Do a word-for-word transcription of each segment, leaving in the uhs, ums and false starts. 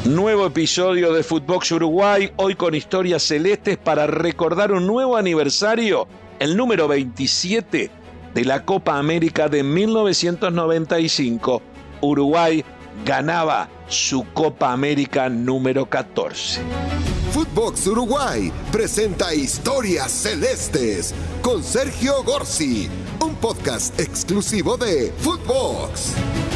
Nuevo episodio de Footbox Uruguay, hoy con historias celestes para recordar un nuevo aniversario, el número veintisiete de la Copa América de mil novecientos noventa y cinco. Uruguay ganaba su Copa América número catorce. Footbox Uruguay presenta Historias Celestes con Sergio Gorsi, un podcast exclusivo de Footbox.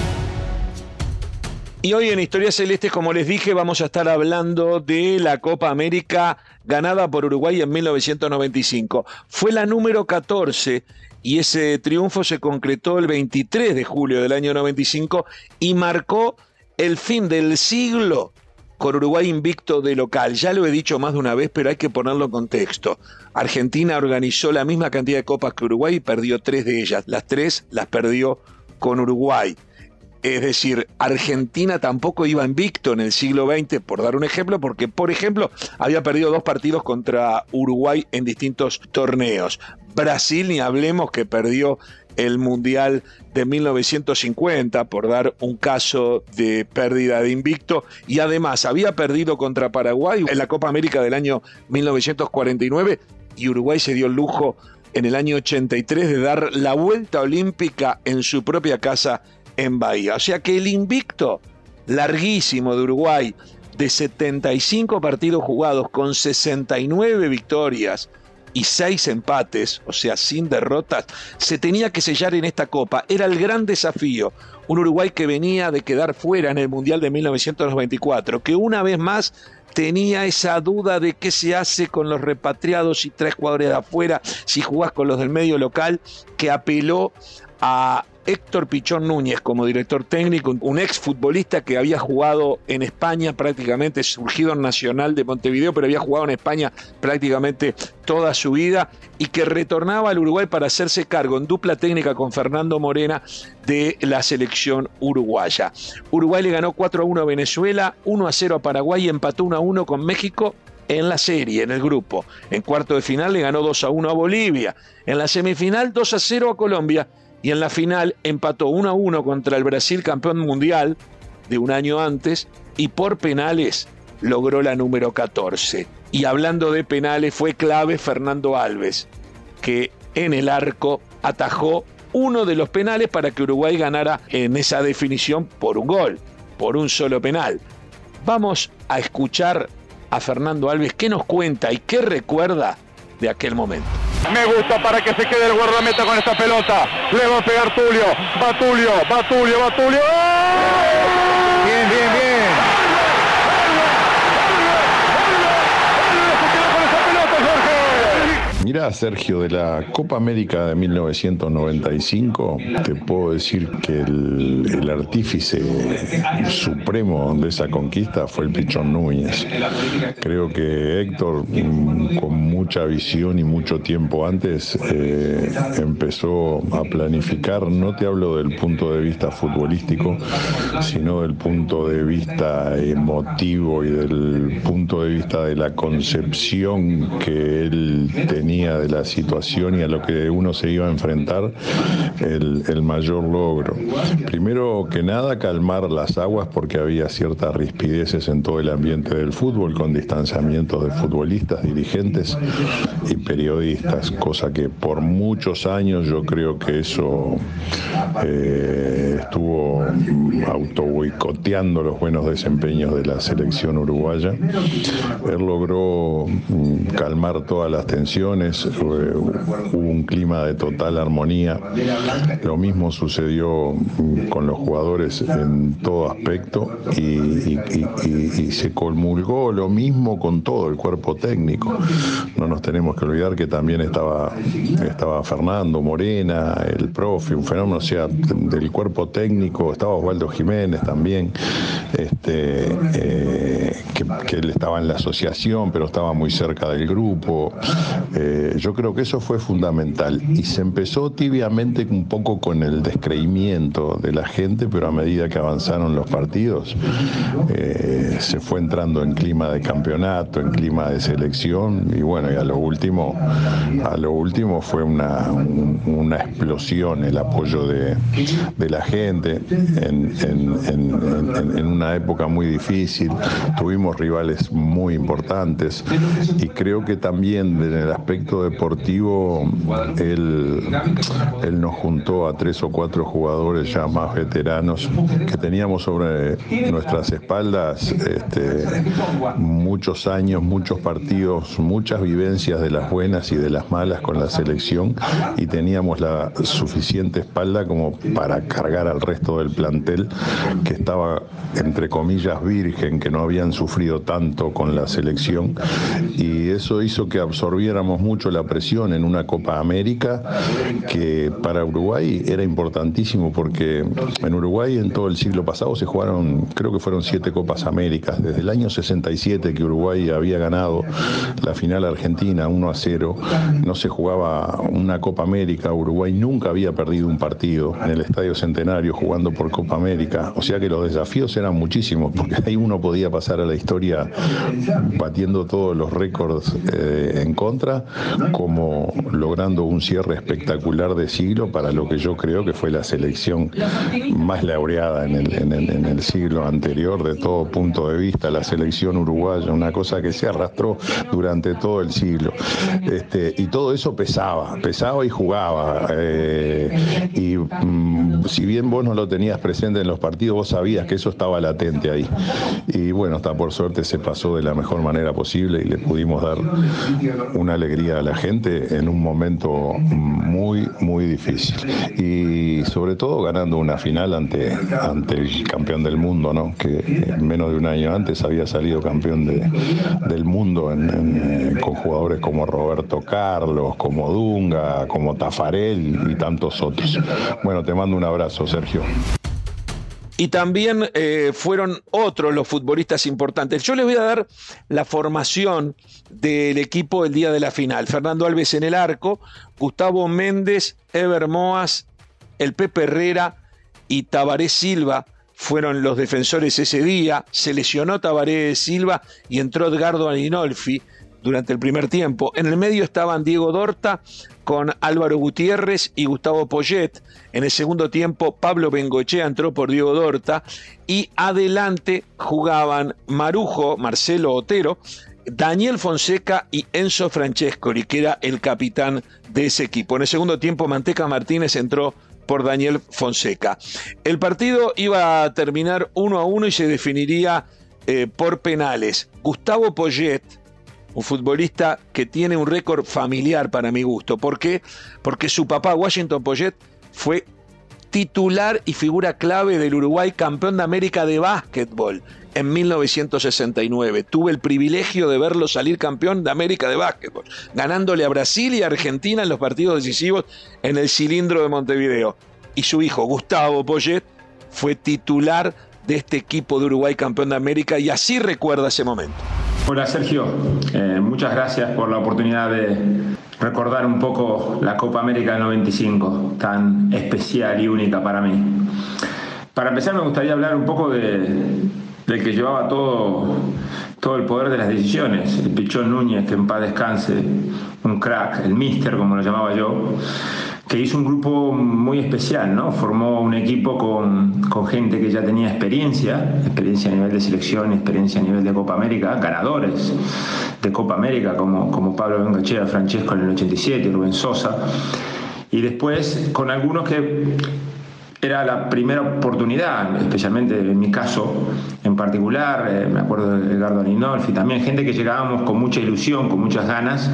Y hoy en Historias Celestes, como les dije, vamos a estar hablando de la Copa América ganada por Uruguay en mil novecientos noventa y cinco. Fue la número catorce y ese triunfo se concretó el veintitrés de julio del año noventa y cinco y marcó el fin del siglo con Uruguay invicto de local. Ya lo he dicho más de una vez, pero hay que ponerlo en contexto. Argentina organizó la misma cantidad de copas que Uruguay y perdió tres de ellas. Las tres las perdió con Uruguay. Es decir, Argentina tampoco iba invicto en el siglo veinte, por dar un ejemplo, porque, por ejemplo, había perdido dos partidos contra Uruguay en distintos torneos. Brasil, ni hablemos, que perdió el Mundial de mil novecientos cincuenta, por dar un caso de pérdida de invicto, y además había perdido contra Paraguay en la Copa América del año mil novecientos cuarenta y nueve, y Uruguay se dio el lujo en el año ochenta y tres de dar la vuelta olímpica en su propia casa en Bahía. O sea que el invicto larguísimo de Uruguay, de setenta y cinco partidos jugados con sesenta y nueve victorias y seis empates, o sea, sin derrotas, se tenía que sellar en esta Copa. Era el gran desafío. Un Uruguay que venía de quedar fuera en el Mundial de mil novecientos noventa y cuatro, que una vez más tenía esa duda de qué se hace con los repatriados y tres jugadores de afuera, si jugás con los del medio local, que apeló a Héctor Pichón Núñez como director técnico, un exfutbolista que había jugado en España prácticamente, surgido en Nacional de Montevideo, pero había jugado en España prácticamente toda su vida y que retornaba al Uruguay para hacerse cargo en dupla técnica con Fernando Morena de la selección uruguaya. Uruguay le ganó cuatro a uno a Venezuela, uno a cero a Paraguay y empató uno a uno con México en la serie, en el grupo. En cuarto de final le ganó dos a uno a Bolivia. En la semifinal dos a cero a Colombia. Y en la final empató uno a uno contra el Brasil, campeón mundial de un año antes, y por penales logró la número catorce. Y hablando de penales, fue clave Fernando Alves, que en el arco atajó uno de los penales para que Uruguay ganara en esa definición por un gol, por un solo penal. Vamos a escuchar a Fernando Alves qué nos cuenta y qué recuerda de aquel momento. Me gusta para que se quede el guardameta con esta pelota. Le va a pegar Tulio. Va Tulio, va Tulio, va Tulio. ¡Oh! Bien, bien, bien. Mirá, Sergio, de la Copa América de mil novecientos noventa y cinco, te puedo decir que el, el artífice supremo de esa conquista fue el Pichón Núñez. Creo que Héctor, con mucha visión y mucho tiempo antes, eh, empezó a planificar, no te hablo del punto de vista futbolístico, sino del punto de vista emotivo y del punto de vista de la concepción que él tenía de la situación y a lo que uno se iba a enfrentar, el, el mayor logro. Primero que nada, calmar las aguas, porque había ciertas rispideces en todo el ambiente del fútbol, con distanciamientos de futbolistas, dirigentes y periodistas, cosa que por muchos años yo creo que eso eh, estuvo auto boicoteando los buenos desempeños de la selección uruguaya. Él logró calmar todas las tensiones. Hubo un clima de total armonía. Lo mismo sucedió con los jugadores en todo aspecto y, y, y, y se comulgó lo mismo con todo el cuerpo técnico. No nos tenemos que olvidar que también estaba, estaba Fernando Morena, el profe, un fenómeno, o sea, del cuerpo técnico, estaba Osvaldo Jiménez también, este, eh, que, que él estaba en la asociación, pero estaba muy cerca del grupo. Eh, yo creo que eso fue fundamental y se empezó tibiamente un poco con el descreimiento de la gente, pero a medida que avanzaron los partidos eh, se fue entrando en clima de campeonato, en clima de selección, y bueno, y a lo último, a lo último fue una, un, una explosión el apoyo de, de la gente en, en, en, en, en una época muy difícil. Tuvimos rivales muy importantes y creo que también en el aspecto deportivo él, él nos juntó a tres o cuatro jugadores ya más veteranos que teníamos sobre nuestras espaldas este, muchos años, muchos partidos, muchas vivencias de las buenas y de las malas con la selección, y teníamos la suficiente espalda como para cargar al resto del plantel que estaba entre comillas virgen, que no habían sufrido tanto con la selección, y eso hizo que absorbiéramos mucho la presión en una Copa América que para Uruguay era importantísimo, porque en Uruguay en todo el siglo pasado se jugaron, creo que fueron siete Copas Américas, desde el año sesenta y siete que Uruguay había ganado la final argentina uno a cero, no se jugaba una Copa América. Uruguay nunca había perdido un partido en el Estadio Centenario jugando por Copa América, o sea que los desafíos eran muchísimos, porque ahí uno podía pasar a la historia batiendo todos los récords eh, en contra, como logrando un cierre espectacular de siglo para lo que yo creo que fue la selección más laureada en el, en el, en el siglo anterior de todo punto de vista, la selección uruguaya, una cosa que se arrastró durante todo el siglo. Este, y todo eso pesaba, pesaba y jugaba. Eh, y mm, si bien vos no lo tenías presente en los partidos, vos sabías que eso estaba latente ahí. Y bueno, hasta por suerte se pasó de la mejor manera posible y le pudimos dar una alegría a la gente en un momento muy, muy difícil. Y sobre todo ganando una final ante, ante el campeón del mundo, ¿no? Que menos de un año antes había salido campeón de, del mundo en, en, con jugadores como Roberto Carlos, como Dunga, como Tafarel y tantos otros. Bueno, te mando un abrazo, Sergio. Y también eh, fueron otros los futbolistas importantes. Yo les voy a dar la formación del equipo el día de la final. Fernando Alves en el arco, Gustavo Méndez, Ever Moas, el Pepe Herrera y Tabaré Silva fueron los defensores ese día. Se lesionó Tabaré Silva y entró Edgardo Arinolfi durante el primer tiempo. En el medio estaban Diego Dorta con Álvaro Gutiérrez y Gustavo Poyet. En el segundo tiempo Pablo Bengoechea entró por Diego Dorta y adelante jugaban Marujo, Marcelo Otero, Daniel Fonseca y Enzo Francescoli, que era el capitán de ese equipo. En el segundo tiempo Manteca Martínez entró por Daniel Fonseca. El partido iba a terminar uno a uno y se definiría eh, por penales. Gustavo Poyet, un futbolista que tiene un récord familiar para mi gusto. ¿Por qué? Porque su papá, Washington Poyet, fue titular y figura clave del Uruguay campeón de América de básquetbol en mil novecientos sesenta y nueve. Tuve el privilegio de verlo salir campeón de América de básquetbol, ganándole a Brasil y a Argentina en los partidos decisivos en el Cilindro de Montevideo. Y su hijo, Gustavo Poyet, fue titular de este equipo de Uruguay campeón de América, y así recuerda ese momento. Hola Sergio, eh, muchas gracias por la oportunidad de recordar un poco la Copa América del noventa y cinco, tan especial y única para mí. Para empezar me gustaría hablar un poco de, del que llevaba todo, todo el poder de las decisiones, el Pichón Núñez, que en paz descanse, un crack, el míster como lo llamaba yo, que hizo un grupo muy especial, ¿no? Formó un equipo con, con gente que ya tenía experiencia, experiencia a nivel de selección, experiencia a nivel de Copa América, ganadores de Copa América como, como Pablo Bengoechea, Francesco en el ochenta y siete, Rubén Sosa, y después con algunos que era la primera oportunidad, especialmente en mi caso en particular, eh, me acuerdo de Edgardo Arinolfi, también gente que llegábamos con mucha ilusión, con muchas ganas,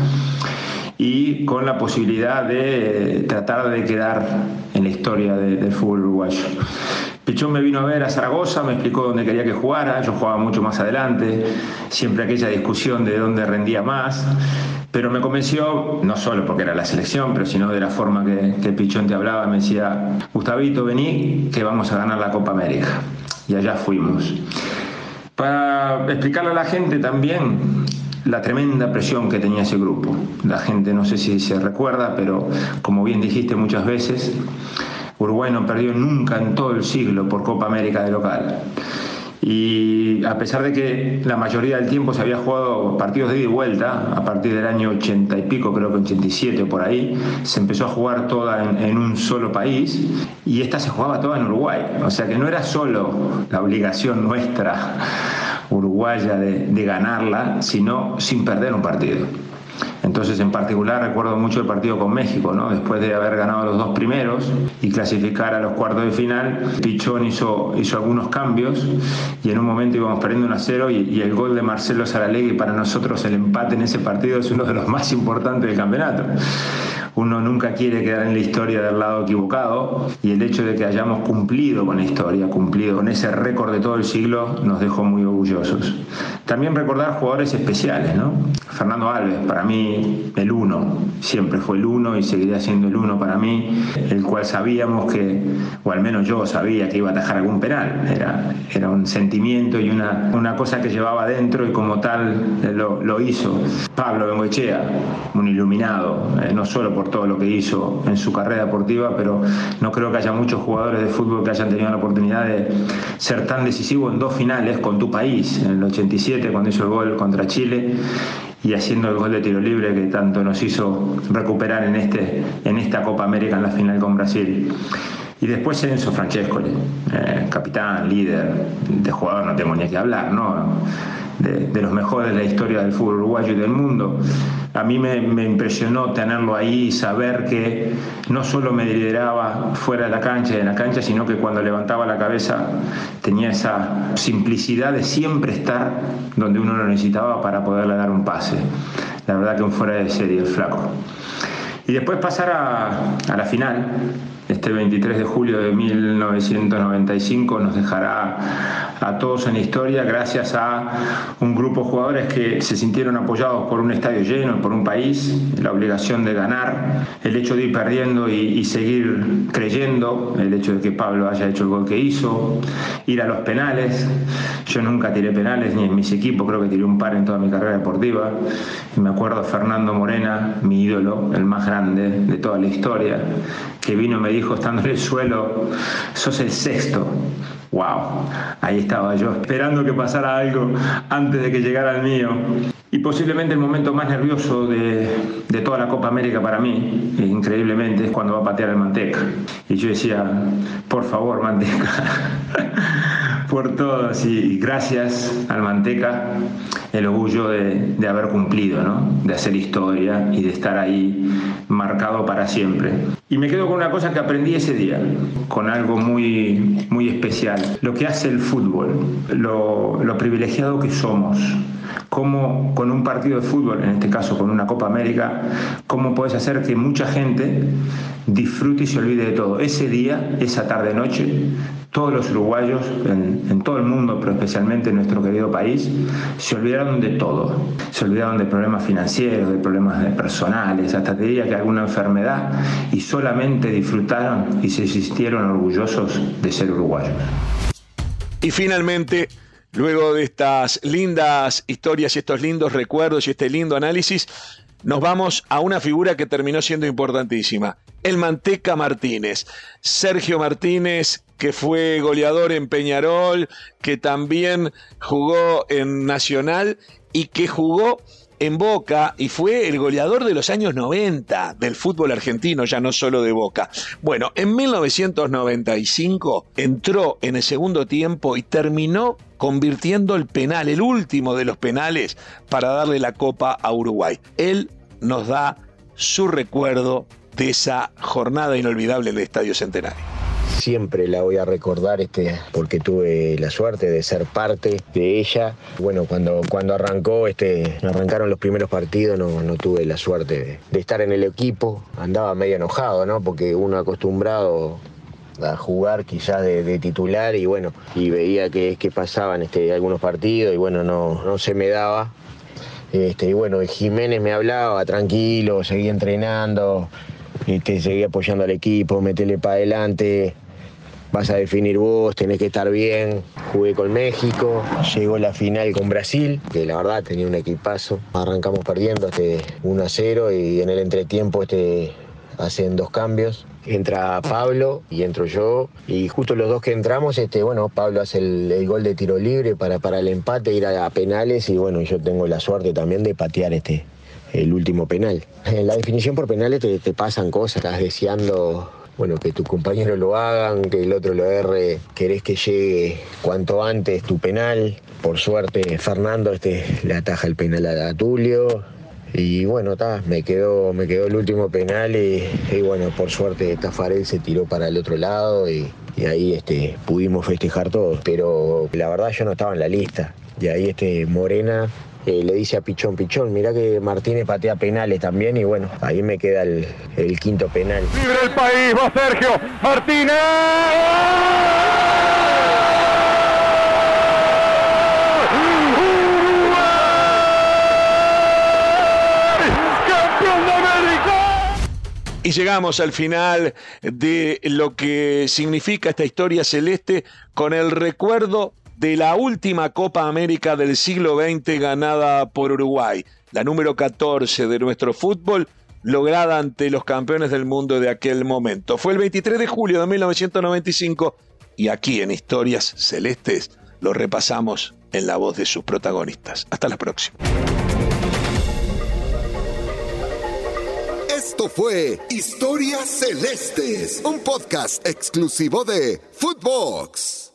y con la posibilidad de tratar de quedar en la historia de, del fútbol uruguayo. Pichón me vino a ver a Zaragoza, me explicó dónde quería que jugara, yo jugaba mucho más adelante, siempre aquella discusión de dónde rendía más, pero me convenció, no solo porque era la selección, pero sino de la forma que, que Pichón te hablaba, me decía, Gustavito, vení, que vamos a ganar la Copa América. Y allá fuimos. Para explicarle a la gente también la tremenda presión que tenía ese grupo. La gente no sé si se recuerda, pero como bien dijiste muchas veces, Uruguay no perdió nunca en todo el siglo por Copa América de local. Y a pesar de que la mayoría del tiempo se había jugado partidos de ida y vuelta, a partir del año ochenta y pico, creo que ochenta y siete por ahí, se empezó a jugar toda en, en un solo país, y esta se jugaba toda en Uruguay. O sea que no era solo la obligación nuestra uruguaya de, de ganarla, sino sin perder un partido. Entonces, en particular, recuerdo mucho el partido con México, ¿no? Después de haber ganado los dos primeros y clasificar a los cuartos de final, Pichón hizo, hizo algunos cambios y en un momento íbamos perdiendo uno a cero y, y el gol de Marcelo Saralegui, para nosotros el empate en ese partido es uno de los más importantes del campeonato. Uno nunca quiere quedar en la historia del lado equivocado, y el hecho de que hayamos cumplido con la historia, cumplido con ese récord de todo el siglo, nos dejó muy orgullosos. También recordar jugadores especiales, ¿no? Fernando Alves, para mí el uno, siempre fue el uno y seguirá siendo el uno para mí, el cual sabíamos que, o al menos yo sabía que iba a atajar algún penal. Era, era un sentimiento y una, una cosa que llevaba dentro, y como tal lo, lo hizo. Pablo Bengoechea, un iluminado, eh, no solo por todo lo que hizo en su carrera deportiva, pero no creo que haya muchos jugadores de fútbol que hayan tenido la oportunidad de ser tan decisivo en dos finales con tu país, en el ochenta y siete cuando hizo el gol contra Chile, y haciendo el gol de tiro libre que tanto nos hizo recuperar en, este, en esta Copa América en la final con Brasil. Y después Enzo Francescoli, eh, capitán, líder, de jugador no tengo ni que hablar, ¿no? De, de los mejores de la historia del fútbol uruguayo y del mundo. A mí me, me impresionó tenerlo ahí y saber que no solo me lideraba fuera de la cancha y en la cancha, sino que cuando levantaba la cabeza tenía esa simplicidad de siempre estar donde uno lo necesitaba para poderle dar un pase. La verdad que un fuera de serie el flaco. Y después pasar a, a la final. Este veintitrés de julio de mil novecientos noventa y cinco nos dejará a todos en la historia gracias a un grupo de jugadores que se sintieron apoyados por un estadio lleno, por un país, la obligación de ganar, el hecho de ir perdiendo y, y seguir creyendo, el hecho de que Pablo haya hecho el gol que hizo, ir a los penales. Yo nunca tiré penales ni en mis equipos, creo que tiré un par en toda mi carrera deportiva. Y me acuerdo de Fernando Morena, mi ídolo, el más grande de toda la historia, que vino y me dijo, estando en el suelo, sos el sexto. Wow, ahí estaba yo, esperando que pasara algo antes de que llegara el mío. Y posiblemente el momento más nervioso de, de toda la Copa América para mí, increíblemente, es cuando va a patear el Manteca. Y yo decía, por favor, Manteca, por todos, y gracias al Manteca, el orgullo de, de haber cumplido, ¿no? De hacer historia y de estar ahí marcado para siempre. Y me quedo con una cosa que aprendí ese día, con algo muy, muy especial. Lo que hace el fútbol, lo, lo privilegiado que somos. Cómo con un partido de fútbol, en este caso con una Copa América, cómo puedes hacer que mucha gente disfrute y se olvide de todo. Ese día, esa tarde-noche, todos los uruguayos, en, en todo el mundo, pero especialmente en nuestro querido país, se olvidaron de todo. Se olvidaron de problemas financieros, de problemas personales, hasta te diría que alguna enfermedad, y solamente disfrutaron y se sintieron orgullosos de ser uruguayos. Y finalmente, luego de estas lindas historias y estos lindos recuerdos y este lindo análisis, nos vamos a una figura que terminó siendo importantísima, el Manteca Martínez. Sergio Martínez, que fue goleador en Peñarol, que también jugó en Nacional y que jugó en Boca y fue el goleador de los años noventa del fútbol argentino, ya no solo de Boca. Bueno, en mil novecientos noventa y cinco entró en el segundo tiempo y terminó convirtiendo el penal, el último de los penales, para darle la Copa a Uruguay. Él nos da su recuerdo de esa jornada inolvidable en el Estadio Centenario. Siempre la voy a recordar este, porque tuve la suerte de ser parte de ella. Bueno, cuando, cuando arrancó, este, arrancaron los primeros partidos, no, no tuve la suerte de, de estar en el equipo. Andaba medio enojado, ¿no? Porque uno acostumbrado a jugar quizás de, de titular y bueno, y veía que, que pasaban este, algunos partidos y bueno, no, no se me daba. Este, y bueno, Jiménez me hablaba, tranquilo, seguía entrenando, este, seguía apoyando al equipo, metele para adelante, vas a definir vos, tenés que estar bien. Jugué con México, llegó la final con Brasil, que la verdad tenía un equipazo. Arrancamos perdiendo este uno a cero y en el entretiempo este, hacen dos cambios. Entra Pablo y entro yo. Y justo los dos que entramos, este, bueno, Pablo hace el, el gol de tiro libre para, para el empate, ir a, a penales. Y bueno, yo tengo la suerte también de patear este, el último penal. En la definición por penales te, te pasan cosas, estás deseando... Bueno, que tus compañeros lo hagan, que el otro lo erre, querés que llegue cuanto antes tu penal. Por suerte, Fernando este, le ataja el penal a Tulio. Y bueno, ta, me quedó, me quedó el último penal y, y bueno, por suerte Tafarel se tiró para el otro lado y, y ahí este, pudimos festejar todos. Pero la verdad yo no estaba en la lista. Y ahí este, Morena... Eh, le dice a Pichón, Pichón, mirá que Martínez patea penales también y bueno, ahí me queda el, el quinto penal. Libre el país, va Sergio Martínez. ¡Campeón de América! Y llegamos al final de lo que significa esta historia celeste con el recuerdo de la última Copa América del siglo veinte ganada por Uruguay, la número catorce de nuestro fútbol, lograda ante los campeones del mundo de aquel momento. Fue el veintitrés de julio de mil novecientos noventa y cinco y aquí en Historias Celestes lo repasamos en la voz de sus protagonistas. Hasta la próxima. Esto fue Historias Celestes, un podcast exclusivo de Footbox.